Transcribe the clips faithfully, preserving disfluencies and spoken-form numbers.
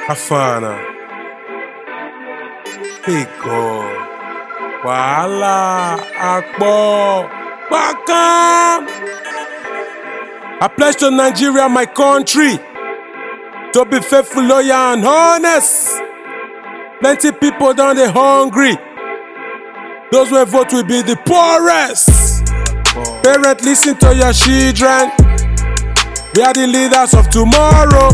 Afana, Pico, Wàhálà, Akpo, Bakam. I pledge to Nigeria, my country, to be faithful, loyal, and honest. Plenty people down there hungry. Those who vote will be the poorest. Parents, listen to your children. We are the leaders of tomorrow.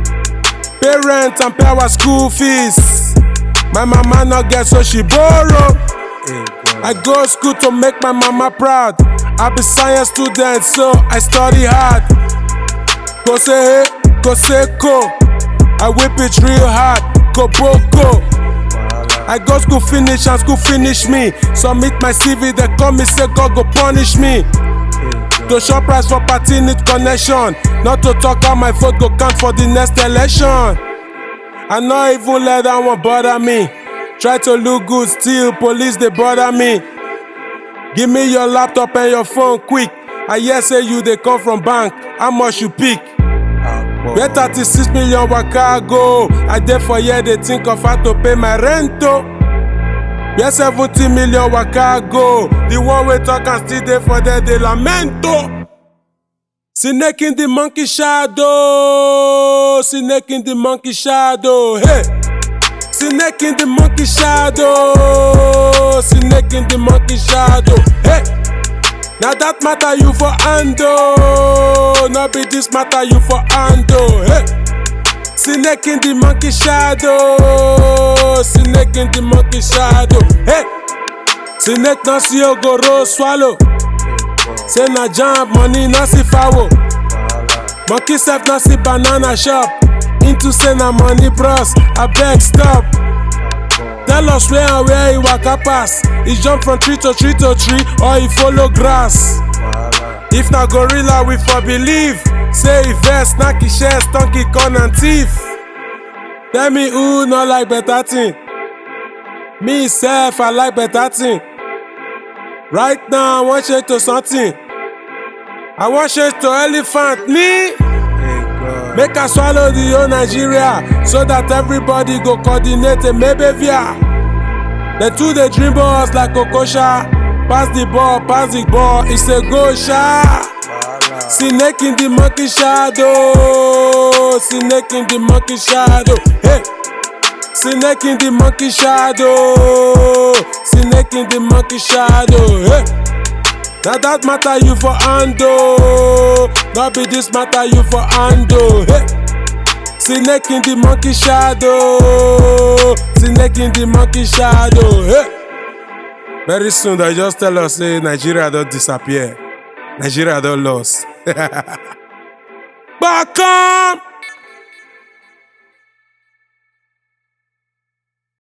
Parents and pay our school fees. My mama not get, so she borrow. I go to school to make my mama proud. I be science student, so I study hard. Go say hey, go say go. I whip it real hard. Go boko. I go school finish and school finish me. Submit my C V, they call me say God go punish me. To shop price for party need connection. Not to talk how my vote go count for the next election. I not even let that one bother me. Try to look good still, police they bother me. Give me your laptop and your phone quick. I hear say you they come from bank, how much you pick? Get thirty-six million waka go. I dey for here they think of how to pay my rent oh. Get seventy million waka go. The one we talk and still dey for there they lament oh. Snake in the monkey shadow. Snake in the monkey shadow. Hey. Snake in the monkey shadow. Snake in the monkey shadow. Hey. Now that matter you for handle. Not be this matter you for handle. Hey. Snake in the monkey shadow. Snake in the monkey shadow. Hey. Snake no see you go roll swallow. Say na jump money no see foul. Monkey self no see banana shop. Into say na money bros. I beg stop. Tell us where and where he waka pass. He jump from tree to tree to tree or he follow grass. If na gorilla we for believe. Say he vex, snacky share, stunky corn and thief. Tell me who no like better thing. Me self I like better thing. Right now I want change to something. I want change to elephant knee. Make I swallow the whole Nigeria so that everybody go coordinate and maybe via. The two they dream balls like Okosha. Pass the ball, pass the ball, it's a go shot. Snake in the monkey shadow. Snake in the monkey shadow. Hey. Snake in the monkey shadow. Snake in the monkey shadow. Hey. Now that matter you for handle. Not be this matter you for handle. Hey. Snake in the monkey shadow. Snake in the monkey shadow. Hey. Very soon they just tell us say Nigeria don't disappear. Nigeria don't lost. Bakam!